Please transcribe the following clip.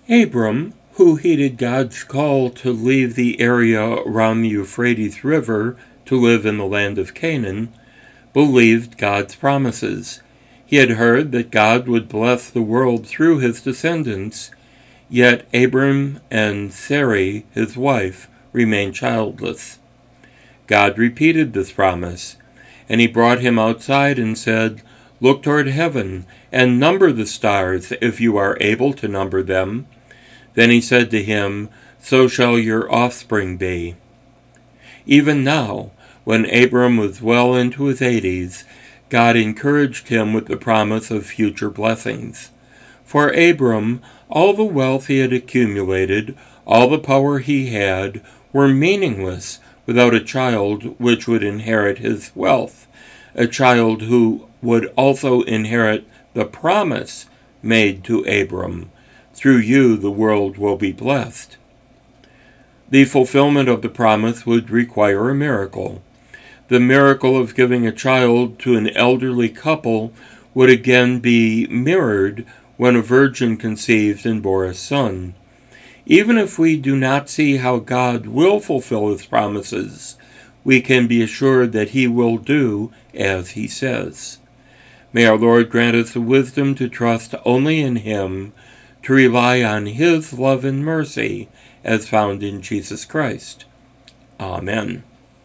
Abram, who heeded God's call to leave the area around the Euphrates River to live in the land of Canaan, believed God's promises. He had heard that God would bless the world through his descendants, yet Abram and Sarai, his wife, remained childless. God repeated this promise, and he brought him outside and said, "Look toward heaven and number the stars if you are able to number them." Then he said to him, "So shall your offspring be." Even now, when Abram was well into his 80s, God encouraged him with the promise of future blessings. For Abram, all the wealth he had accumulated, all the power he had, were meaningless without a child which would inherit his wealth, a child who would also inherit the promise made to Abram. Through you the world will be blessed. The fulfillment of the promise would require a miracle. The miracle of giving a child to an elderly couple would again be mirrored when a virgin conceived and bore a son. Even if we do not see how God will fulfill his promises, we can be assured that he will do as he says. May our Lord grant us the wisdom to trust only in him, to rely on his love and mercy as found in Jesus Christ. Amen.